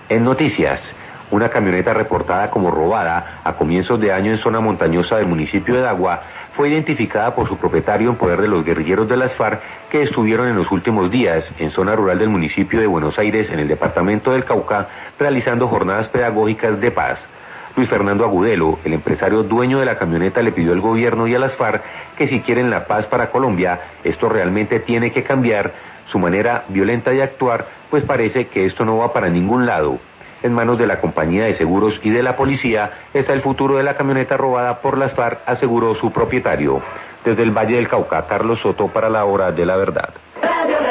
En noticias, una camioneta reportada como robada a comienzos de año en zona montañosa del municipio de Dagua fue identificada por su propietario en poder de los guerrilleros de las FARC que estuvieron en los últimos días en zona rural del municipio de Buenos Aires, en el departamento del Cauca, realizando jornadas pedagógicas de paz. Luis Fernando Agudelo, el empresario dueño de la camioneta, le pidió al gobierno y a las FARC que si quieren la paz para Colombia, esto realmente tiene que cambiar su manera violenta de actuar, pues parece que esto no va para ningún lado. En manos de la compañía de seguros y de la policía está el futuro de la camioneta robada por las FARC, aseguró su propietario. Desde el Valle del Cauca, Carlos Soto para la Hora de la Verdad.